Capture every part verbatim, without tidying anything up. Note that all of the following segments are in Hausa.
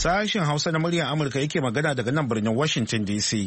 Sashen Hausa na muryar Amurka yake magana daga nan birnin Washington D C.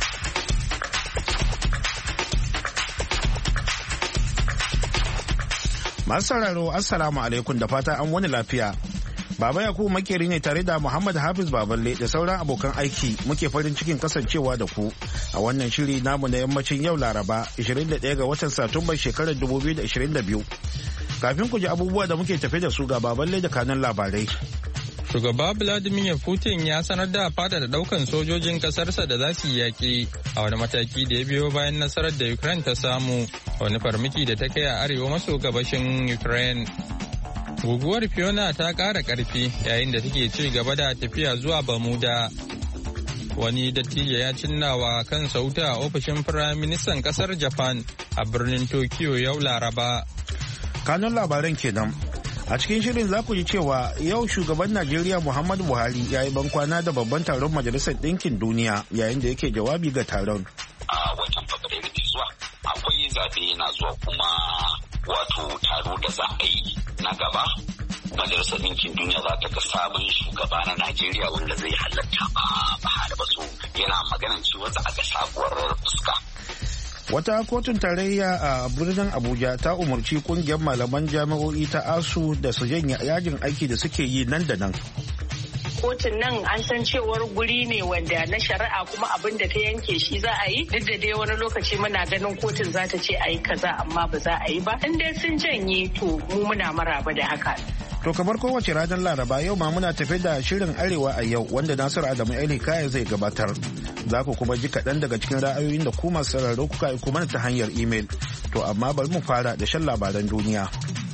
Masu sauraro Assalamu alaikum da fata an wani lafiya. Baba Yakubu makeri ne tare da Muhammad Hafiz Baballe da sauran abokan aiki muke farin cikin kasancewa da ku a wannan shiri namu na yammacin yau Laraba ishirin da ɗaya ga watan Satumbar shekarar dubu biyu da ishirin da biyu. Kafin ku ji abubuwa da muke tafe da su ga Baballe da kanun labarai. Shugaba Vladimir Putin ya sanar da fada da daukan sojojin kasarsa da za su yi yaƙi a wani mataki da ya biyo bayan nasarar da Ukraine ta samu a wani farmaki da ta kai a arewa maso gabashin Ukraine. Guguwar Fiona ta ƙara ƙarfi yayin da take ci gaba da tafiya zuwa Bermuda. Wani dattijo ya cinnawa kan sauta a ofishin Firaministan ƙasar Japan a birnin Tokyo yau Laraba. Kanun labaran kenan. A cikin shirin za ku ji cewa yau shugaban Najeriya Muhammadu Buhari ya yi bankwana da babban taron Majalisar Ɗinkin Duniya yayin da yake jawabi ga taron. A watan Fabrairu mai zuwa akwai zaɓe yana zuwa kuma wato taro da za a yi na gaba. Majalisar Ɗinkin Duniya za ta ga sabon shugaba na Najeriya wanda zai halatta ba Buhari ba so yana maganan cewa za a ga sabuwar fuska. Wata kotun tarayya a birnin Abuja ta umarci kungiyar malaman jami'o'i ta ASU da su janye yajin aiki da suke yi nan da nan. Kotun nan an san cewar guri ne wanda na shari'a kuma abin da ta yanke shi za a yi, duk da dai wani lokaci muna ganin kotun za ta ce a yi kaza amma ba za a yi ba. In dai sun janye to mu muna maraba da haka. To kamar kowace ranar Laraba yau ma muna tafe da shirin Arewa a yau wanda Nasiru Adamu Ali Kaya zai gabatar. Za ku kuma ji kaɗan daga cikin ra'ayoyin da ku masu sauraro kuka aiko mana ta hanyar imel. To amma bari mu fara da shan labaran duniya.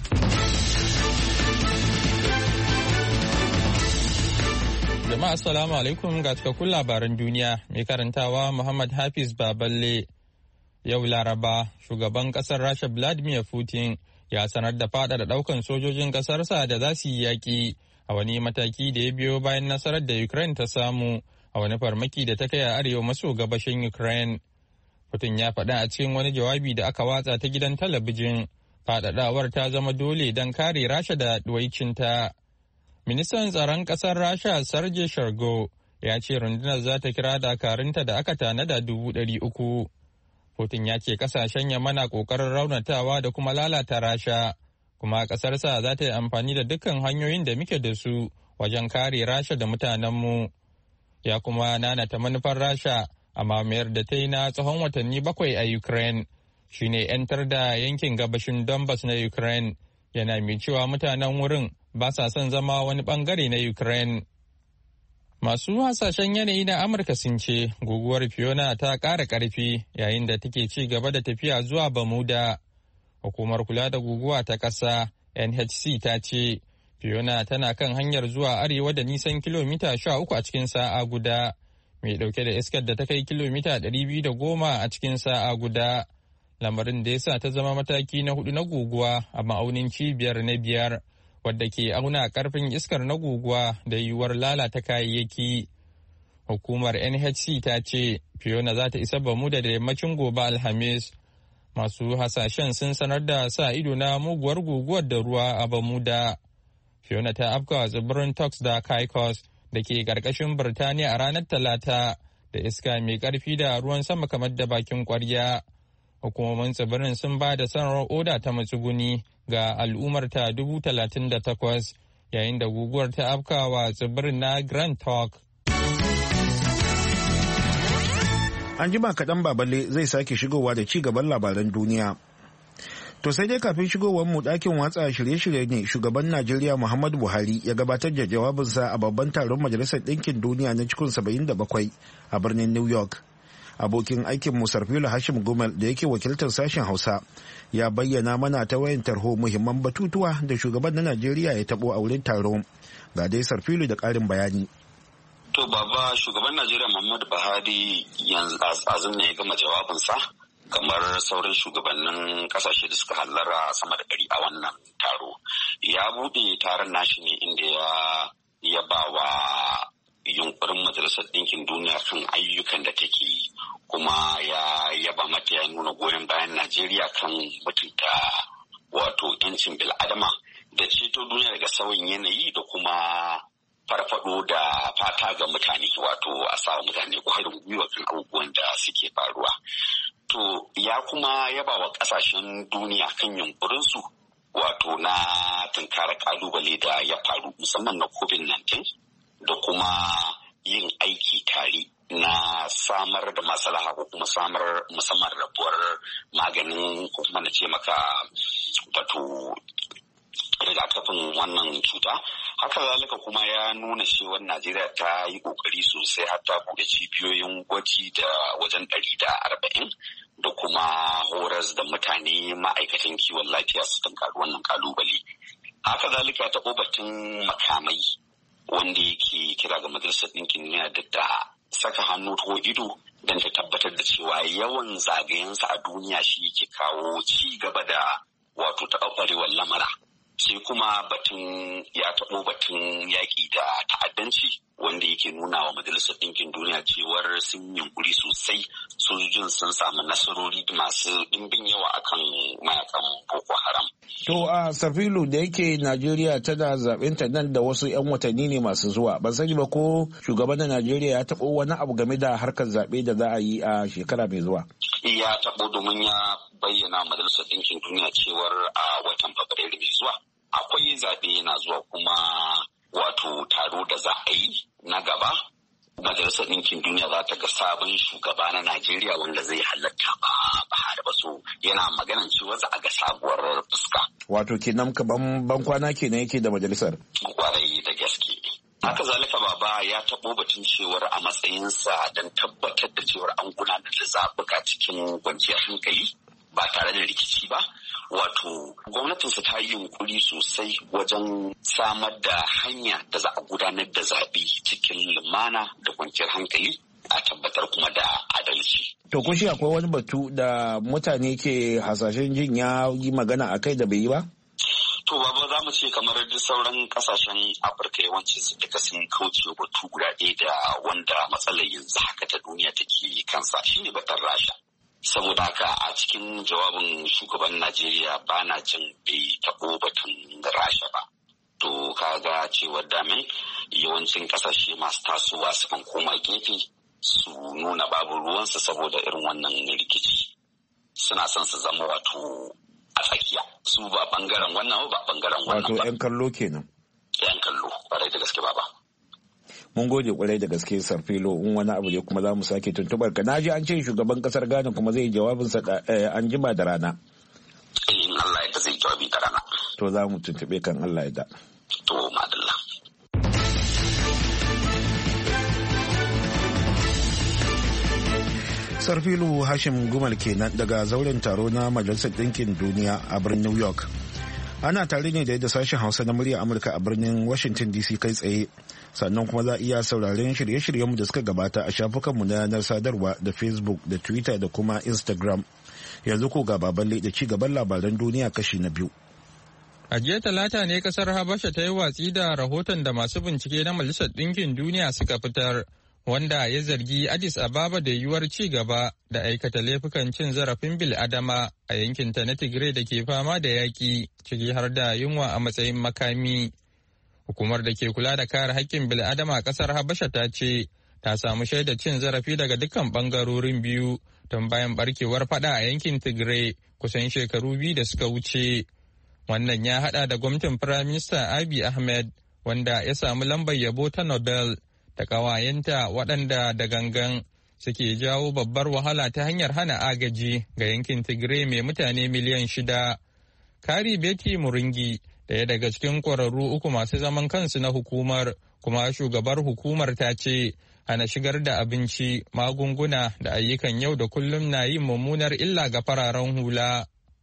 Jama'a assalamu alaikum ga cikakkun labaran duniya mai karantawa Muhammad Hafiz Baballe. Yau Laraba shugaban ƙasar Rasha Vladimir Putin ya sanar da fada da daukan sojojin kasarsa da za su yi yaƙi a wani mataki da ya biyo bayan nasarar da Ukraine ta samu a wani farmaki da ta kai a arewa maso gabashin Ukraine. Putin ya faɗa a cikin wani jawabi da aka watsa ta gidan talabijin, faɗaɗawar ta zama dole don kare Rasha da ɗuwaicinta. Ministan tsaron ƙasar Rasha Sergei Shoigu ya ce rundunar za ta kira dakarunta da aka tanada dubu ɗari uku. Putin ya ce kasashen yamma na kokarin raunatawa da kuma lalata Rasha, kuma ƙasarsa za ta yi amfani da dukkan hanyoyin da muke da su wajen kare Rasha da mutanenmu. Ya kuma nanata manufar Rasha a mamayar da ta yi na tsawon watanni bakwai a Ukraine, shine 'yantar da yankin gabashin Donbass na Ukraine, yana mai cewa mutanen wurin ba sa son zama wani bangare na Ukraine. Masu hasashen yanayi na Amurka sun ce guguwar Fiona ta ƙara ƙarfi yayin da take ci gaba da tafiya zuwa Bermuda. Hukumar kula da guguwa ta ƙasa N H C ta ce Fiona tana kan hanyar zuwa arewa da nisan kilomita sha uku a cikin sa'a guda, mai ɗauke da iskar da ta kai kilomita ɗari biyu da goma a cikin sa'a guda, lamarin da ya sa ta zama mataki na hudu na guguwa a ma'aunin cibiyar na biyar. Wadda ke auna karfin iskar na guguwa da yiwuwar lalata kayayyaki. Hukumar N H C ta ce Fiona za ta isa Bermuda da yammacin gobe Alhamis. Masu hasashen sun sanar da sa ido na muguwar guguwar da ruwa a Bermuda. Fiona ta afkawa tsibirin Turks da Caicos da ke ƙarƙashin Birtaniya a ranar Talata da iska mai ƙarfi da ruwan sama kamar da bakin ƙwarya. Hukumomin tsibirin sun ba da sanarwar oda ta matsuguni ga al'ummar ta dubu talatin da takwas yayin da guguwar ta afkawa tsibirin na Grand Turk. An jima kaɗan Baballe zai sake shigowa da ci gaban labaran duniya. To sai dai kafin shigowar mu ɗakin watsa shirye-shirye ne shugaban Najeriya Muhammadu Buhari ya gabatar da jawabinsa a babban taron Majalisar Ɗinkin Duniya na cikin saba'in da bakwai a birnin New York. Abokin aikin Musarfilu Hashim Gumal da yake wakiltar sashen Hausa ya bayyana mana ta wayan tarho muhimman batutuwa da shugaban na Najeriya ya tabo a wurin taron. Ga dai Sarfilu da ƙarin bayani. To baba, shugaban Najeriya Muhammadu Buhari yanzu azum ne ya gama jawabinsa kamar sauran shugabannin kasashe da suka hallara sama da ɗari a wannan taro. Ya buɗe taron nashi ne inda ya ya ba wa yunkurin Majalisar Ɗinkin Duniya kan ayyukan da take yi, kuma ya yaba mata ya nuna goyon bayan Najeriya kan mutunta wato 'yancin bil'adama da ceto duniya daga sauyin yanayi da kuma farfado da fata ga mutane, wato a sa mutane kwarin gwiwa kan abubuwan da suke faruwa. To ya kuma yaba wa kasashen duniya kan yunkurinsu wato na tunkara kalubale da ya faru musamman na covid nineteen da kuma yin aiki tare na samar da maslaha ko kuma samar musamman rabuwar maganin ko kuma na ce maka wato rigakafin wannan cuta. Haka zalika kuma ya nuna cewa Najeriya ta yi kokari sosai har ta buɗe cibiyoyin gwaji da wajen ɗari da arba'in da kuma horas da mutane ma'aikatan kiwon lafiya su tunkari wannan kalubale. Haka zalika ya taɓo batun makamai wanda yake kira ga Majalisar Ɗinkin Duniya da ta saka hannu ko ido don ta tabbatar da cewa yawan zagayensa a duniya shi yake kawo ci gaba da wato taɓarɓarewar lamara. Sai kuma batun ya taɓo batun yaƙi da ta'addanci wanda yake nuna wa Majalisar Ɗinkin Duniya cewar sun yunkuri sosai, sojojin sun samu nasarori masu ɗimbin yawa akan mayakan Boko Haram. To a Safilu, da yake Najeriya tana zaɓen ta nan da wasu 'yan watanni ne masu zuwa, ban sani ba ko shugaban Najeriya ya taɓo wani abu game da harkar zaɓe da za a yi a shekara mai zuwa. Ya taɓo domin ya bayyana Majalisar Ɗinkin Duniya cewar a watan Fabrairu mai zuwa akwai zaɓe yana zuwa kuma wato taro da za a yi na gaba. Majalisar Ɗinkin Duniya za ta ga sabon shugaba na Najeriya wanda zai halatta ba Buhari ba, so yana maganan cewa za a ga sabuwar fuska. Wato kenan ka ban kwana kenan yake da majalisar. Kwarai da gaske. Haka zalika baba ya taɓo batun cewar a matsayinsa don tabbatar da cewar an gudanar da zaɓuka cikin kwanciyar hankali ba tare da rikici ba. Wato gwamnatinsa ta yi yunkuri sosai wajen samar da hanya da za a gudanar da zaɓe cikin lumana da kwanciyar hankali a tabbatar kuma da adalci. To ko shi akwai wani batu da mutane ke hasashen jin ya yi magana a kai da bai yi ba? To baba za mu ce kamar duk sauran kasashen Afirka yawanci su duka sun kauce batu guda ɗaya da wanda matsalar yanzu haka ta duniya take kansa shine batun Rasha. Saboda haka a cikin jawabin shugaban Najeriya ba na jin bai taɓo batun Rasha ba. To kaga cewar dame yawancin kasashe masu tasowa su kan koma gefe su nuna babu ruwansu saboda irin wannan rikici. Suna son su zama wato a tsakiya. Su ba bangaren wannan ba bangaren wannan ba. Wato 'yan kallo kenan. 'Yan kallo, ƙwarai da gaske ba. Mun gode kwarai da gaske Sarfilo, in wani abu ne kuma za mu sake tuntubar ka. Naji an ce shugaban kasar Ghana kuma zai jawabinsa an jima da rana. In Allah ya zai jawabi da rana. To za mu tuntube kan Allah ya da. To madalla. Sarfilu Hashim Gumal kenan daga zauren taro na Majalisar Ɗinkin Duniya a birnin New York. Ana tare ne da yadda sashen Hausa na murya Amurka a birnin Washington D C kai tsaye. Sannan kuma za a iya sauraren shirye-shiryenmu da suka gabata a shafukanmu na yanar sadarwa da Facebook da Twitter da kuma Instagram. Yanzu ko ga baballe da ci gaban labaran duniya kashi na biyu. A jiya talata ne kasar Habasha ta yi watsi da rahoton da masu bincike na Majalisar Ɗinkin Duniya suka fitar, wanda ya zargi Addis Ababa da yiwuwar ci gaba da aikata laifukan cin zarafin bil'adama a yankinta na Tigray da ke fama da yaƙi, ciki har da yunwa a matsayin makami. Hukumar da ke kula da kare haƙƙin bil'adama a ƙasar Habasha ta ce ta samu shaidar cin zarafi daga dukkan ɓangarorin biyu tun bayan barkewar faɗa a yankin Tigray kusan shekaru biyu da suka wuce. Wannan ya haɗa da gwamnatin Firaminista Abiy Ahmed, wanda ya samu lambar yabo ta Nobel, da ƙawayenta waɗanda da gangan suke jawo babbar wahala ta hanyar hana agaji ga yankin Tigray mai mutane miliyan shida. Kari Betty Muringi, ɗaya daga cikin ƙwararru uku masu zaman kansu na hukumar, kuma shugabar hukumar ta ce hana shigar da abinci, magunguna da ayyukan yau da kullum na yin mummunar illa ga fararen hula.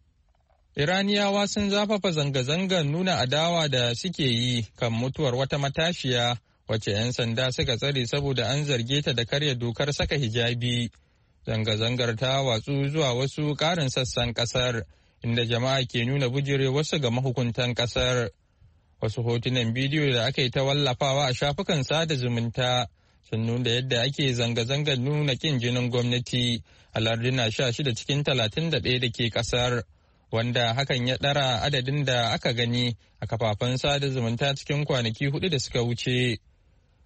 Iraniyawa sun zafafa zanga-zangar nuna adawa da suke yi kan mutuwar wata matashiya wacce 'yan sanda suka tsare saboda an zarge ta da karya dokar saka hijabi. Zanga-zangar ta watsu zuwa wasu ƙarin sassan ƙasar, inda jama'a ke nuna bujire wasu ga mahukuntan ƙasar. Wasu hotunan bidiyo da aka yi ta wallafawa a shafukan sada zumunta sun nuna yadda ake zanga-zangar nuna ƙin jinin gwamnati a larduna sha shida cikin talatin da ɗaya da ke ƙasar, wanda hakan ya ɗara adadin da aka gani a kafafen sada zumunta cikin kwanaki hudu da suka wuce.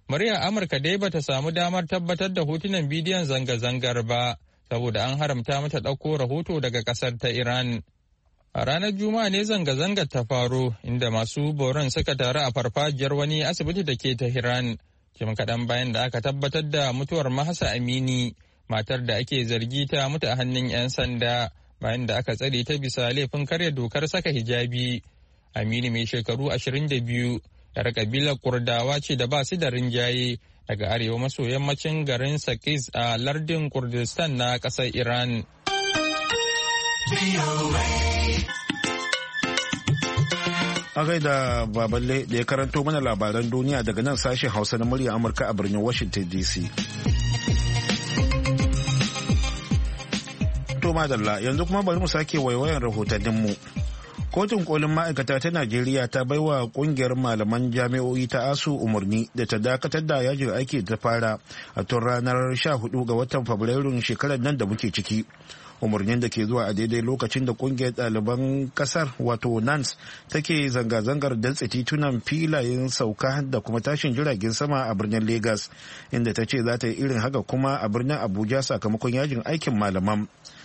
Muryar Amurka dai bata samu damar tabbatar da hotunan bidiyon zanga-zangar ba, saboda an haramta mata ɗauko rahoto daga ƙasar ta Iran. A ranar Juma'a ne zanga-zangar ta faro, inda masu boron suka taru a farfajiyar wani asibiti da ke Tehran, jim kaɗan bayan da aka tabbatar da mutuwar Mahsa Amini, matar da ake zargi ta mutu a hannun 'yan sanda bayan da aka tsare ta bisa laifin karya dokar saka hijabi. Amini mai shekaru ashirin da biyu, 'yar kabilar Kurdawa ce da ba su da rinjaye daga arewa maso yammacin garin Saqiz a lardin Kurdistan na ƙasar Iran. A gaida Baballe da ya karanto mana labaran duniya daga nan sashen Hausa na murya Amurka a birnin Washington D C. To madalla, yanzu kuma bari mu sake waiwayan rahotanninmu. Kotun kolin ma'aikata ta Najeriya ta baiwa kungiyar malaman jami'o'i ta ASU umarni da ta dakatar da yajin aiki ta fara a tun ranar sha hudu ga watan Fabrairun shekarar nan da muke ciki. Umarnin da ke zuwa a daidai lokacin da kungiyar ɗaliban ƙasar wato NANS take zanga-zangar datse titunan filayen sauka da kuma tashin jiragen sama a birnin Legas, inda ta ce za ta yi irin haka kuma a birnin Abuja sakamakon yajin aikin malaman.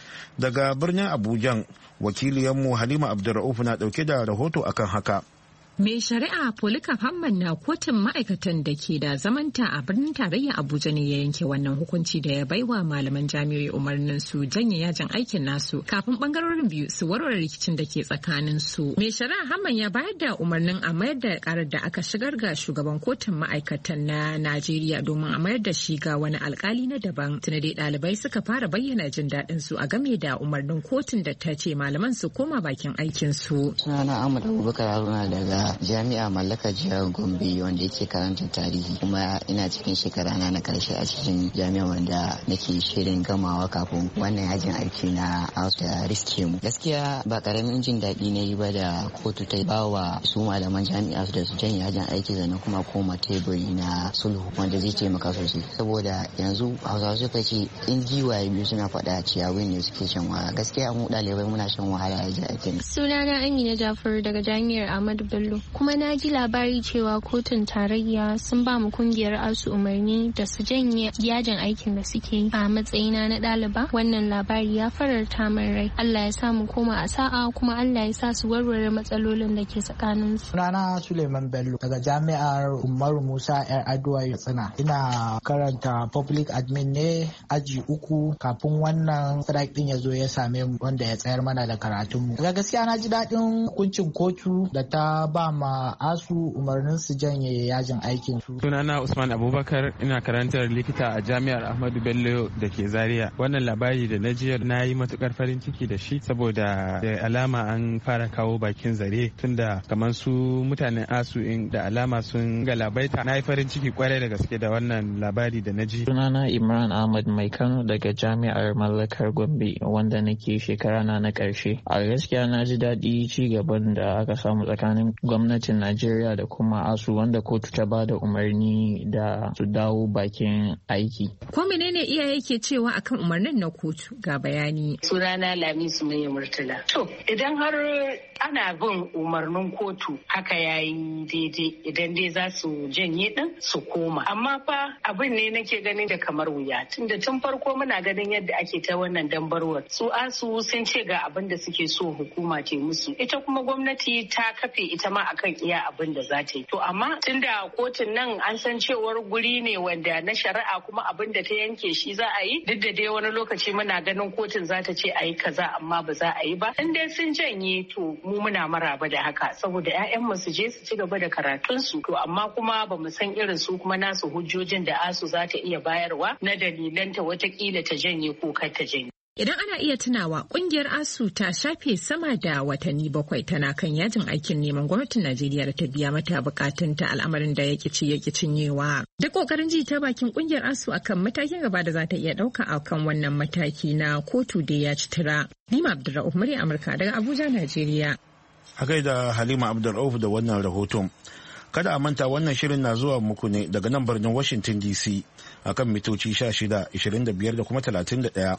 Daga birnin Abujan, wakiliyanmu Halima Abdulrauf na dauke da rahoto akan haka. Mai shari'a Polycarp Hamman na kotun ma'aikatan da ke da zamanta a birnin tarayya Abuja ne ya yanke wannan hukunci da ya baiwa malaman jami'o'i umarnin su janye yajin aikin nasu kafin bangarorin biyu su warware rikicin da ke tsakanin su. Mai shari'a Hamman ya bayar da umarnin a mayar da karar da aka shigar ga shugaban kotun ma'aikatan na Najeriya domin a mayar da shi ga wani alkali na daban. Tuna dai ɗalibai suka fara bayyana jin daɗin su a game da umarnin kotun da ta ce malaman su koma bakin aikin su. Sunana Ahmad Abubakar Haruna daga jami'a mallaka jihar Gombe wanda yake karanta tarihi, kuma ina cikin shekara na na karshe a cikin jami'a wanda nake shirin gamawa kafin wannan yajin aiki na da riske mu. Gaskiya ba karamin jin daɗi na yi ba da kotu ta ba wa su malaman jami'a da su janye yajin aiki sannan kuma koma teburi na sulhu wanda zai taimaka sosai, saboda yanzu hausawa suka ce in giwaye biyu suna faɗa ciyawi ne suke shan wahala. Gaskiya mu ɗalibai muna shan wahala a yajin aikin. Sunana Amina Jafaru daga jami'ar Ahmadu Bello. Kuma na ji labari cewa kotun tarayya sun ba mu kungiyar ASU umarni da su janye yajin aikin da suke yi. A matsayina na ɗaliba, wannan labari ya fararta min rai. Allah ya sa mu koma a sa'a, kuma Allah ya sa su warware matsalolin da ke tsakanin su. Sunana Suleiman Bello daga jami'ar Umaru Musa yar Aduwa Katsina. Ina karanta public admin ne aji uku kafin wannan strike din ya zo ya same mu, wanda ya tsayar mana da karatunmu. Daga gaskiya na ji daɗin hukuncin kotu da ta ba ma ASU umarnin su janye yajin aikin su. Sunana Usman Abubakar, ina karantar likita a jami'ar Ahmadu Bello da ke Zaria. Wannan labari da na ji na yi matukar farin ciki da shi, saboda da alama an fara kawo bakin zare, tunda kamar su mutanen ASU in da alama sun galabaita. Na yi farin ciki kwarai da gaske da wannan labari da na ji. Sunana Imran Ahmad Mai Kano daga jami'ar Mallakar Gombe, wanda nake shekara na na karshe. A gaskiya na ji daɗi ci gaban da aka samu tsakanin gwamnatin Najeriya da kuma ASU, wanda kotu ta ba da umarni da su dawo bakin aiki. Ko menene iyaye ke cewa akan umarnin na kotu? Ga bayani. Sunana Lamisu Mai Murtala. To, idan har ana bin umarnin kotu haka yayi daidai, idan dai za su janye din su koma. Amma fa abin ne nake ganin da kamar wuya. Tunda tun farko muna ganin yadda ake ta wannan dambarwar. Su ASU sun ce ga abin da suke so hukuma ce musu. Ita kuma gwamnati ta kafe ita ma akan iya abin da za ta yi. To amma tunda kotun nan an san cewar guri ne wanda na shari'a, kuma abin da ta yanke shi za a yi, duk da dai wani lokaci muna ganin kotun za ta ce a yi kaza amma ba za a yi ba. In dai sun janye, to mu muna maraba da haka, saboda 'ya'yanmu su je su ci gaba da karatunsu. To amma kuma ba mu san irin su kuma nasu hujjojin da ASU za ta iya bayarwa na dalilanta watakila ta janye ko kar ta janye. Idan ana iya tunawa, kungiyar ASU ta shafe sama da watanni bakwai tana kan yajin aikin neman gwamnatin Najeriya da ta biya mata bukatunta, al'amarin da ya kici ya cinyewa. Duk kokarin ji ta bakin kungiyar ASU akan matakin gaba da za ta iya dauka akan wannan mataki na kotu da ya ci tura. Halima Abdulrauf, murya Amurka daga Abuja, Najeriya. A gaida Halima Abdulrauf da wannan rahoton. Kada a manta, wannan shirin na zuwa muku ne daga nan birnin Washington D C akan mitoci sha shida, ishirin da biyar da kuma talatin da ɗaya.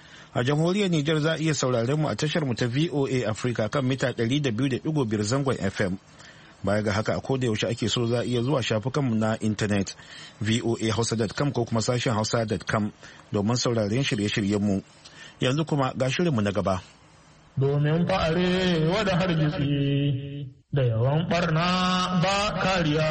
A jamhuriyar Nijar za a iya sauraren mu a tashar mu ta V O A Africa kan mita ɗari da biyu da ɗigo biyar zangon F M. Baya ga haka a koda yaushe ake so za a iya zuwa shafukanmu na intanet voa hausa dot com ko kuma sashen hausa dot com domin sauraren shirye-shiryenmu. Yanzu kuma ga shirinmu na gaba. Domin fa'are wada hargitsi da yawan barna ba kariya.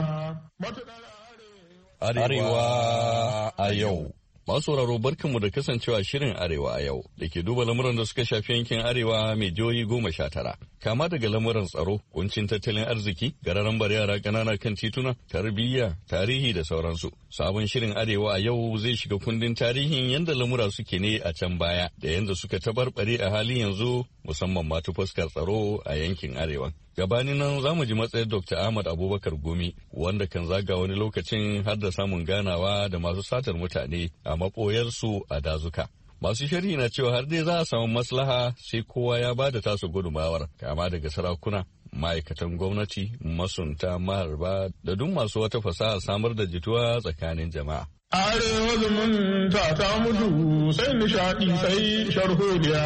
Arewa a yau. Masu sauraro barkanmu da kasancewa shirin Arewa a yau da ke duba lamuran da suka shafi yankin Arewa mai jihohi goma sha tara. Kama daga lamuran tsaro, kuncin tattalin arziki, gararan bar yara ƙanana kan tituna, tarbiyya, tarihi da sauransu. Sabon shirin Arewa a yau zai shiga kundin tarihin yadda lamura suke ne a can baya da yadda suka tabarbare a halin yanzu musamman ma ta fuskar tsaro a yankin Arewa. Gabanin nan za mu ji matsayin Dokta Ahmad Abubakar Gumi wanda kan zaga wani lokacin har da samun ganawa da masu satar mutane a maɓoyarsu a dazuka. Masu sharhi na cewa har dai za a samu maslaha sai kowa ya ba da tasu gudumawar kama daga sarakuna, ma'aikatan gwamnati, masunta, maharba da duk masu wata fasaha samar da jituwa tsakanin jama'a. Arewa zumunta ta mutu sai nishaɗi sai sharholiya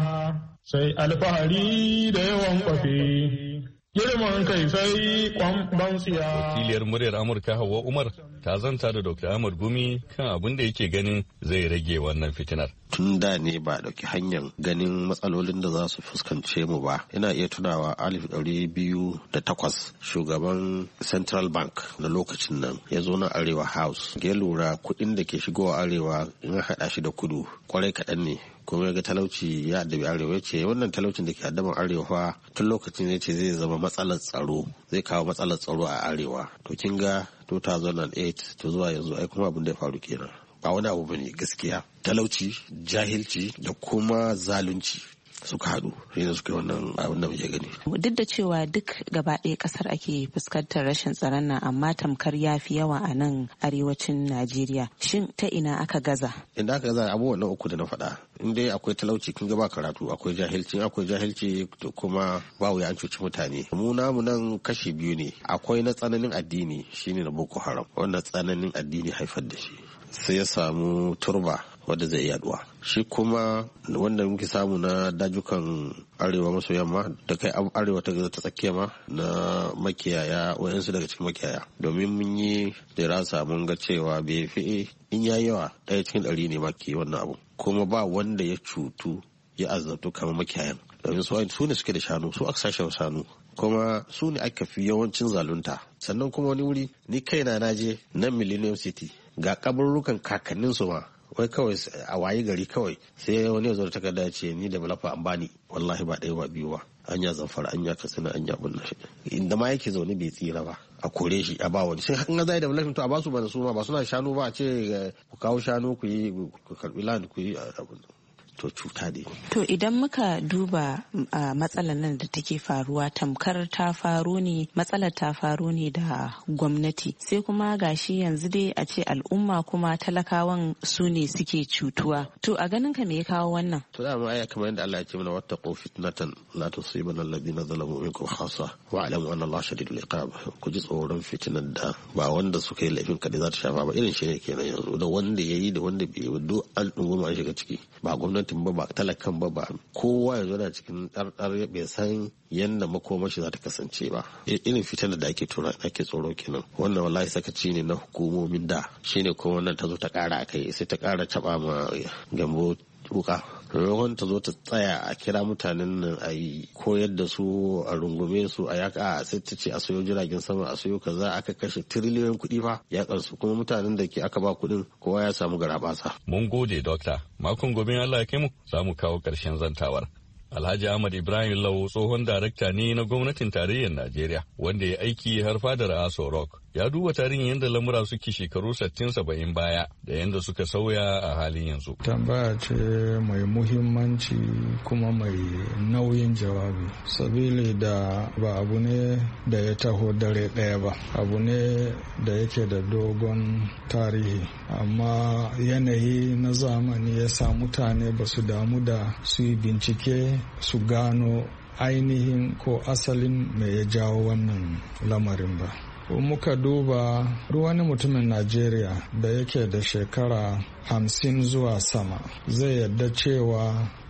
sai alfahari da yawan kwafe. Girman kai sai kwamban siya. Wakiliyar muryar Amurka Hauwa Umar ta zanta da Dokta Ahmad Gumi kan abin da yake ganin zai rage wannan fitinar. Tun da ne ba dauki hanyar ganin matsalolin da za su fuskance mu ba. Ina iya tunawa alif ɗari biyu da takwas shugaban Central Bank na lokacin nan ya zo na Arewa House. Ya lura kuɗin da ke shigowa Arewa in haɗa shi da kudu kwarai kaɗan ne. Kuma ya ga talauci ya addabi Arewa ya ce wannan talaucin da ke addaban Arewa tun lokacin ne ce zai zama matsalar tsaro zai kawo matsalar tsaro a Arewa. To kin ga two thousand eight to zuwa yanzu ai kuma abin da ya faru kenan. Ba wani abu bane gaskiya. Talauci, jahilci da kuma zalunci suka haɗu shi ne suka yi wannan abin da muke gani. Duk da cewa duk gaba ɗaya ƙasar ake fuskantar rashin tsaron nan amma tamkar ya fi yawa a nan arewacin Najeriya. Shin ta ina aka gaza? Inda aka gaza abubuwan nan uku da na faɗa. In dai akwai talauci kin ga ba karatu, akwai jahilci, akwai jahilci to kuma ba wuya an cuci mutane. Mu namu nan kashi biyu ne. Akwai na tsananin addini shine na Boko Haram. Wannan tsananin addini haifar da shi. Sai ya samu turba wadda zai yaduwa. Shi kuma wanda muke samu na dajukan arewa maso yamma da kai arewa ta ta tsakiya ma na makiyaya wayansu daga cikin makiyaya domin mun yi dirasa mun ga cewa bai fi in yayi yawa ɗaya cikin ɗari ne ma ke wannan abu kuma ba wanda ya cutu ya azabtu kamar makiyayan domin su ne suke da shanu su aka sashen shanu kuma su ne aka fi yawancin zalunta sannan kuma wani wuri ni kaina na je nan Millennium City ga kaburrukan kakannin su ma wai kawai a wayi gari kawai sai wani ya zo da takarda ce ni da balafa an bani wallahi ba ɗaya ba biyu ba an ya zamfara an ya katsina an ya bunna shi inda ma yake zaune bai tsira ba a kore shi a ba wani sai hakan zai da balafa to a basu ba da su ma ba suna shanu ba a ce ku kawo shanu ku yi ku karbi land ku yi abin to cuta ne. To idan muka duba uh, matsalar nan da take faruwa tamkar ta faru ne matsalar ta faru ne da gwamnati sai kuma gashi yanzu dai a ce al'umma kuma talakawan su ne suke cutuwa. To a ganin ka me ya kawo wannan? To da aya kamar yadda Allah ya ce mana wattaqu fitnatan la tusibanna alladhina zalamu minkum khassa wa alamu anna Allah shadidul iqab. Ku ji tsoron fitinan da ba wanda suka yi laifin kadai za ta shafa ba irin shi ne kenan yanzu da wanda yayi da wanda bai yi duk al'umma an shiga ciki ba gwamnati ba ba talakan ba ba kowa ya zo da cikin ɗarɗar bai san yadda makomashi za ta kasance ba irin fitar da ake tura ake tsoro kenan wannan wallahi sakaci ne na hukumomin da shine kuma wannan ta zo ta ƙara akai sai ta ƙara taɓa ma gambo wuka rawan ta zo ta tsaya a kira mutanen nan a yi koyar da su a rungume su a yaka a sai ta ce a sayo jiragen sama a sayo kaza aka kashe tiriliyoyin kuɗi fa ya kansu kuma mutanen da ke aka ba kuɗin kowa ya samu garabasa. Mun gode dokta makon gobe Allah ya kai mu za mu kawo ƙarshen zantawar. Alhaji Ahmad Ibrahim Lau tsohon darakta ne na gwamnatin tarayyar Najeriya wanda ya aiki har fadar Aso Rock. Ya duba tarihin yadda lamura suke shekaru sittin saba'in baya da yadda suka sauya a halin yanzu. Tambaya ce mai muhimmanci kuma mai nauyin jawabi. Sabili da ba abu ne da ya taho dare ɗaya ba. Abu ne da yake da dogon tarihi. Amma yanayi na zamani ya sa mutane ba su damu da su yi bincike su gano ainihin ko asalin me ya jawo wannan lamarin ba. Muka duba wani mutumin Najeriya da yake da shekara hamsin zuwa sama zai yarda cewa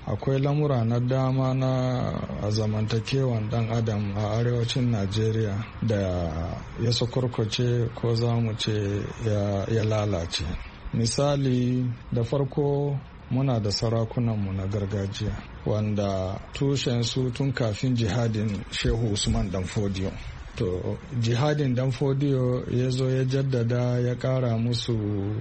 akwai lamura na dama na zamantakewan dan adam a arewacin najeriya da ya sokorkoce ko za mu ce ya lalace. Misali, da farko muna da sarakunanmu na gargajiya wanda tushensu tun kafin jihadin shehu usman danfodiyo. To jihadin danfodiyo ya zo ya jaddada ya kara musu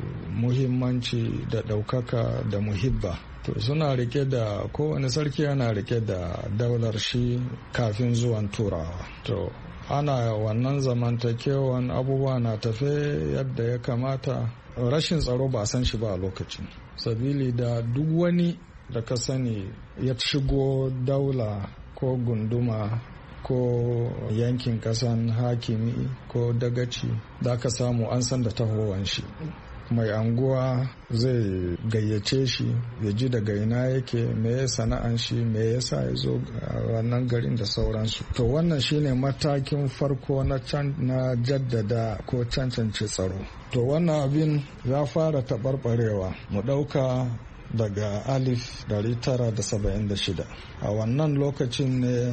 muhimmanci da ɗaukaka da muhibba. To suna rike da kowane sarki yana rike da daular shi kafin zuwan turawa. To ana wannan zamantakewan abubuwa na tafe yadda ya kamata. Rashin tsaro ba a san shi ba a lokacin, sabili da duk wani da ka sani ya shigo daula ko gunduma ko yankin kasan hakimi ko dagaci da ka samu an san da tahowan shi. Mai anguwa zai gayyace shi ya ji daga ina yake, me ya sana'an shi, me yasa ya zo wannan garin da sauransu. To wannan shine matakin farko na, na jaddada ko cancance tsaro. To wannan abin ya fara taɓarɓarewa mu ɗauka daga alif dari tara da saba'in da shida. A wannan lokacin ne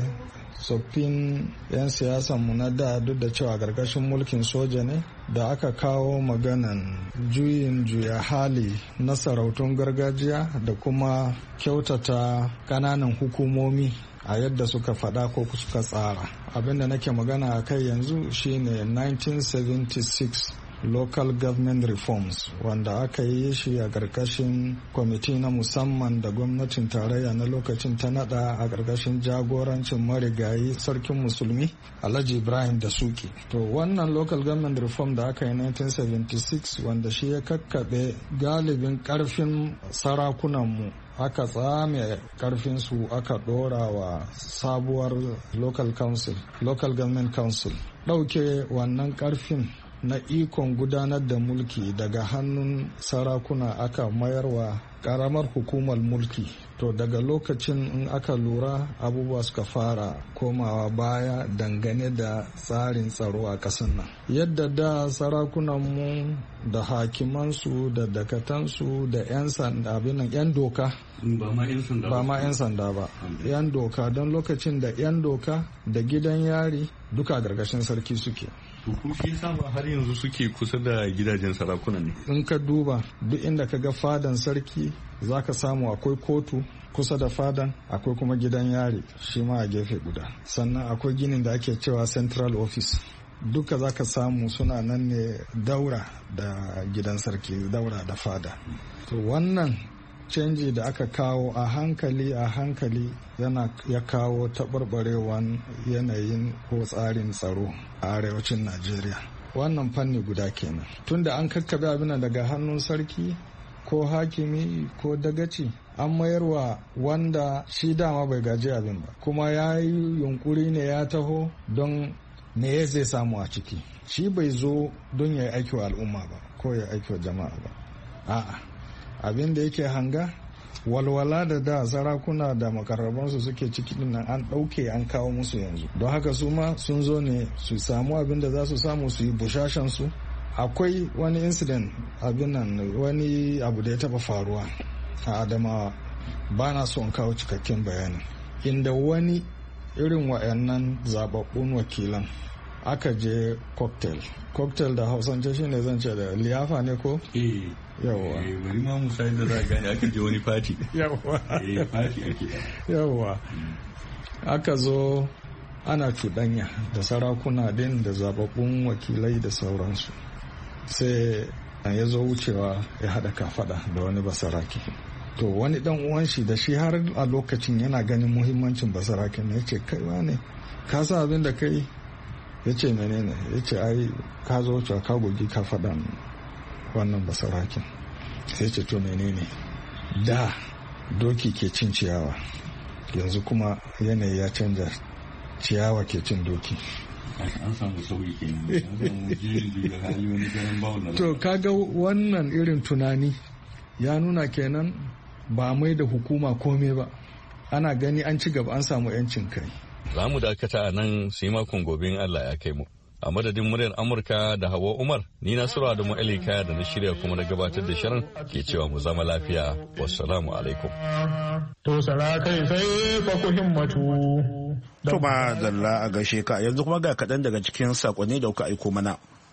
tsoffin 'yan siyasanmu na da, duk da cewa gargashin mulkin soja ne, da aka kawo maganan juyin juya hali na sarautun gargajiya da kuma kyautata ƙananan hukumomi a yadda suka faɗa ko suka tsara. Abinda nake magana a kai yanzu shine nineteen seventy-six local government reforms, wanda aka yi shi a ƙarƙashin kwamiti na musamman da gwamnatin tarayya na lokacin ta nada a ƙarƙashin jagorancin marigayi sarkin musulmi Alhaji Ibrahim Dasuki. To wannan local government reform da aka yi nineteen seventy-six, wanda shi ya kakkaɓe galibin ƙarfin sarakunanmu, aka tsame ƙarfinsu aka ɗora wa sabuwar local council, local government council. Ɗauke wannan ƙarfin na ikon gudanar da mulki daga hannun sarakuna aka mayarwa karamar hukumar mulki. To daga lokacin in aka lura abubuwa suka fara komawa baya dangane da tsarin tsaro a ƙasar nan. Yadda da sarakunanmu da hakimansu da dakatansu da 'yan sanda, abinan 'yan doka ba ma 'yan sanda ba, 'yan doka, don lokacin da 'yan doka da gidan yari duka gargashin sarki suke. Ku shi sama har yanzu suke kusa da gidajen sarakuna ne. In ka duba duk inda ka ga fadan sarki za ka samu akwai kotu kusa da fadan, akwai kuma gidan yari shi ma a gefe guda, sannan akwai ginin da ake cewa central office. Duka za ka samu suna nan ne daura da gidan sarki, daura da fada. To wannan canji da aka kawo a hankali a hankali yana ya kawo taɓarɓarewan yanayin ko tsarin tsaro a arewacin Najeriya. Wannan fanni guda kenan. Tunda an kakkabe abin daga hannun sarki ko hakimi ko dagaci, an mayarwa wanda shi dama bai gaji abin ba, kuma ya yi yunkuri ne ya taho don me zai samu a ciki. Shi bai zo don ya yi aiki wa al'umma ba ko ya aiki wa jama'a ba. A'a, abin da yake hanga walwala da da sarakuna da makarrabansu suke ciki nan an ɗauke an kawo musu yanzu. Don haka su ma sun zo ne su samu abin da za su samu su yi bushashansu. Akwai wani incident, abin nan, wani abu da ya taba faruwa a Adamawa, ba na son kawo cikakken bayani, inda wani irin wa'annan zababbun wakilan aka je cocktail cocktail da hausance shine zan ce da liyafa ne ko eh yawa eh bari ma mu sai da za gane aka je wani party yawa eh party ake yawa aka zo ana cuɗanya da sarakuna din da zababbun wakilai da sauransu, sai ya zo wucewa ya haɗa kafada da wani basaraki. To wani dan uwan shi da shi har a lokacin yana ganin muhimmancin basaraki ne, ya ce kai wane ka san abin da kai, ya ce menene, ya ce ai ka zo wucewa ka gogi ka faɗan wannan basarakin. Sai ce to menene, da doki ke cin ciyawa, yanzu kuma yanayi ya canja, ciyawa ke cin doki. An samu sauyi kenan, an samu jiri da hali wani garin bawon. To kaga wannan irin tunani ya nuna kenan ba mai da hukuma kome ba, ana gani an ci gaba, an samu 'yancin kai. Za mu dakata a nan sai makon gobe in Allah ya kai mu. A madadin muryar Amurka da Hawa Umar, ni Nasiru Adamu Ali Kaya da na shirya kuma na gabatar da shirin ke cewa mu zama lafiya. Wassalamu alaikum. To sara kai sai fa ku himmatu. To ma zalla a gaishe ka yanzu kuma ga kaɗan daga cikin sakonni da kuka aiko mana.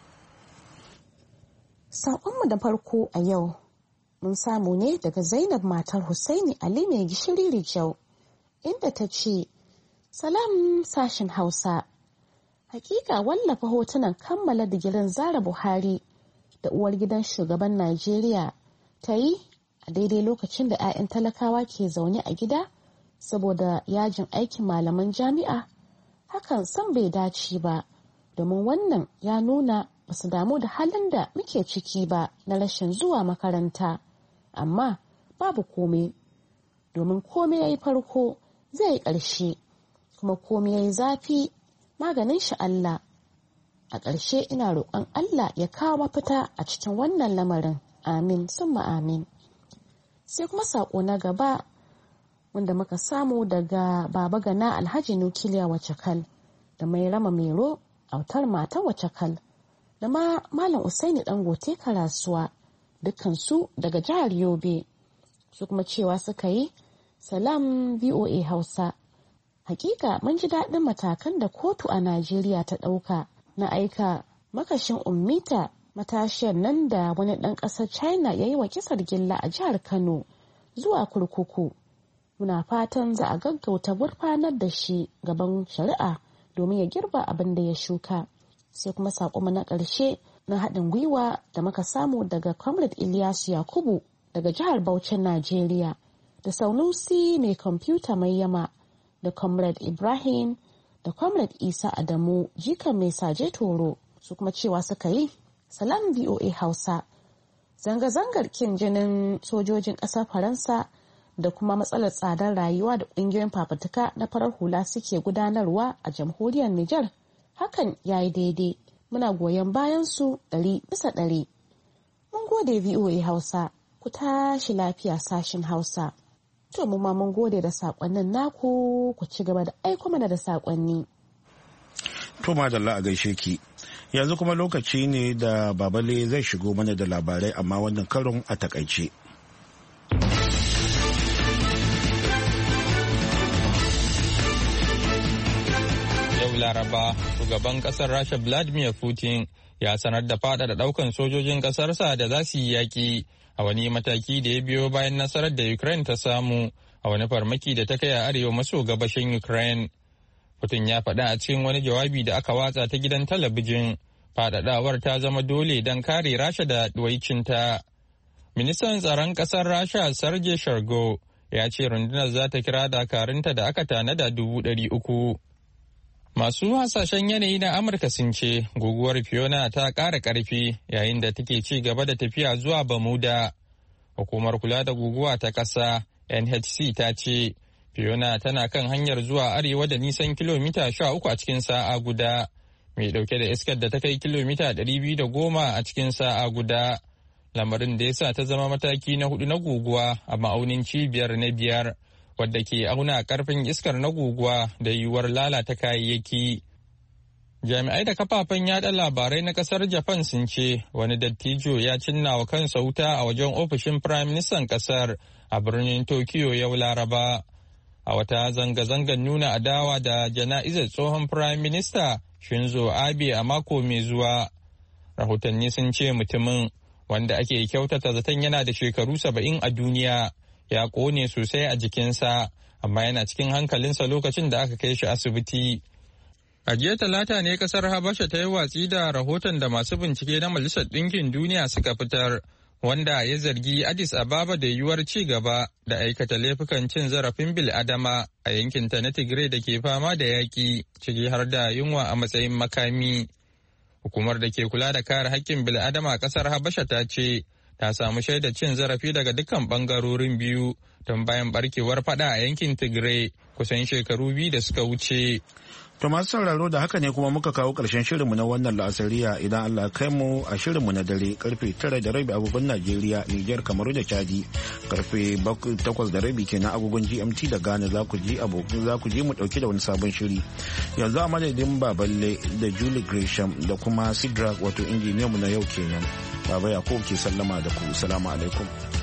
Saƙonmu da farko a yau mun samu ne daga Zainab matar Hussaini Ali mai gishiri Rijau inda ta ce, Salam sashen Hausa. Hakika wallafa hotunan kammala digirin Zara Buhari da uwar gidan shugaban Najeriya ta yi a daidai lokacin da 'ya'yan talakawa ke zaune a gida saboda yajin aikin malaman jami'a, hakan san bai dace ba, domin wannan ya nuna ba su damu da halin da muke ciki ba na rashin zuwa makaranta. Amma babu komai, domin komai ya yi farko zai yi ƙarshe, kuma komai ya yi zafi maganin shi Allah. A ƙarshe ina roƙon Allah ya kawo mafita a cikin wannan lamarin. Amin summa amin. Sai kuma saƙo na gaba wanda muka samu daga Baba Gana Alhaji Nukiliya Wacakal da Mai Rama Mero autar mata Wacakal da ma Malam Usaini Dangote Karasuwa, dukkansu daga jihar Yobe. Su kuma cewa suka yi, Salam V O A Hausa. Hakika mun ji daɗin matakan da kotu a Najeriya ta ɗauka na aika makashin ummita matashiyar nan da wani ɗan ƙasar China ya yi wa kisar gilla a jihar Kano zuwa kurkuku. Muna fatan za a gaggauta gurfanar da shi gaban shari'a domin ya girba abin da ya shuka. Sai kuma saƙo na ƙarshe na haɗin gwiwa da muka samu daga Comrade Ilyasu Yakubu daga jihar Bauchin Najeriya da Saunusi mai kwamfuta mai yama da Comrade Ibrahim da Comrade Isa Adamu jikan mai saje toro. Su kuma cewa suka yi, Salam V O A Hausa. Zanga-zangar kin jinin sojojin ƙasar Faransa da kuma matsalar tsadar rayuwa da ƙungiyoyin fafutuka na farar hula suke gudanarwa a jamhuriyar Nijar, hakan ya yi daidai. Muna goyon bayan su ɗari bisa ɗari. Mun gode V O A Hausa, ku tashi lafiya sashin Hausa. To mu ma mun gode da saƙonnin naku, ku ci gaba da aiko mana da saƙonni. To madalla a gaishe ki. Yanzu kuma lokaci ne da Babale zai shigo mana da labarai amma wannan karon a takaice. Yau Laraba, shugaban kasar Rasha Vladimir Putin ya sanar da faɗaɗa ɗaukan sojojin ƙasarsa da za su yi yaƙi a wani mataki da ya biyo bayan nasarar da Ukraine ta samu a wani farmaki da ta kai a arewa maso gabashin Ukraine. Putin ya faɗa a cikin wani jawabi da aka watsa ta gidan talabijin, faɗaɗawar ta zama dole don kare Rasha da ɗuwaicinta. Ministan tsaron ƙasar Rasha Sergei Shoigu ya ce rundunar za ta kira dakarunta da aka tanada dubu ɗari uku. Masu hasashen yanayi na Amurka sun ce guguwar Fiona ta ƙara ƙarfi yayin da take ci gaba da tafiya zuwa Bermuda. Hukumar kula da guguwa ta ƙasa N H C ta ce Fiona tana kan hanyar zuwa arewa da nisan kilomita sha uku a cikin sa'a guda, mai ɗauke da iskar da ta kai kilomita ɗari biyu da goma a cikin sa'a guda, lamarin da ya sa ta zama mataki na hudu na guguwa a ma'aunin cibiyar na biyar, wadda ke auna karfin iskar na guguwa da yiwuwar lalata kayayyaki. Jami'ai da kafafen yada labarai na kasar Japan sun ce wani dattijo ya cinna wa kansa wuta a wajen ofishin Prime Ministan kasar a birnin Tokyo yau Laraba. A wata zanga-zangar nuna adawa da jana'izar tsohon Prime Minister Shinzo Abe a mako mai zuwa. Rahotanni sun ce mutumin, wanda ake kyautata zaton yana da shekaru saba'in a duniya, ya kone sosai a jikinsa, amma yana cikin hankalinsa lokacin da aka kai shi asibiti. A jiya talata ne kasar Habasha ta yi watsi da rahoton da masu bincike na Majalisar Ɗinkin Duniya suka fitar, wanda ya zargi Addis Ababa da yiwuwar ci gaba da aikata laifukan cin zarafin bil'adama a yankinta na Tigray da ke fama da yaƙi, ciki har da yunwa a matsayin makami. Hukumar da ke kula da kare haƙƙin bil'adama a ƙasar Habasha ta ce ta samu shaidar cin zarafi daga dukkan ɓangarorin biyu tun bayan barkewar fada a yankin Tigray kusan shekaru biyu da suka wuce. To masu sauraro da haka ne kuma muka kawo ƙarshen shirinmu na wannan la'asariya idan Allah kai mu a shirinmu na dare karfe tara da rabi agogon Najeriya, Nijar, Kamaru da Chadi, karfe takwas da rabi kenan agogon G M T da Ghana za ku ji abokan za ku ji mu dauke da wani sabon shiri. Yanzu a madadin Baballe da Julie Gresham da kuma Sidrak wato injiniyanmu na yau kenan. Baba Yakubu ke sallama da ku. Salamu alaikum.